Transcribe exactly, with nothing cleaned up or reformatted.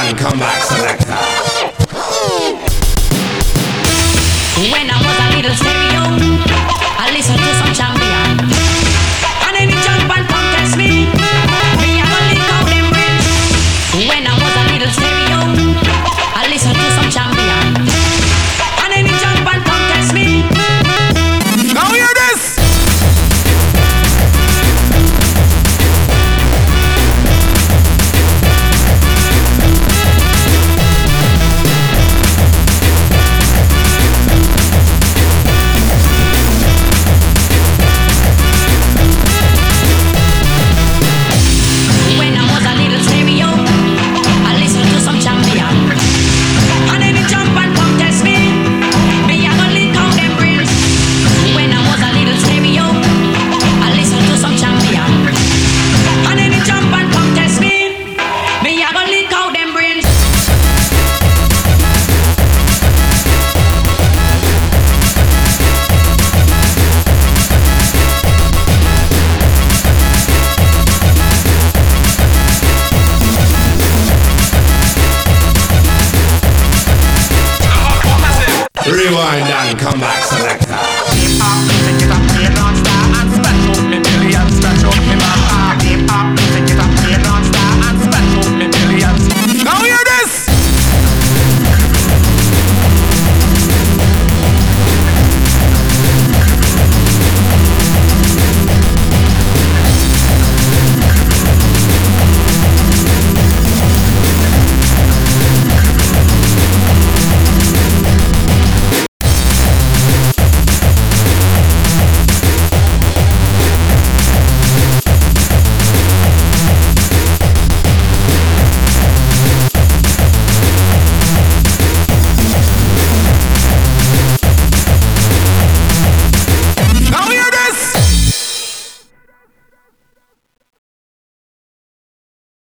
and come back selector. When I was a little stereo, I listened to some champion. And then he jump and come test me. Me, I gonna lick out them brains. When I was a little stereo, I listened to some champion. And then he jump and come test me. Now hear this! When I was a little stereo, I listened to some champion. And then he jump and come test me. Me, I gonna lick out them brains. When I was a little stereo, I listened to some champion. And then he jump and come test me. Me, I gonna lick out them brains. Rewind and come back selector.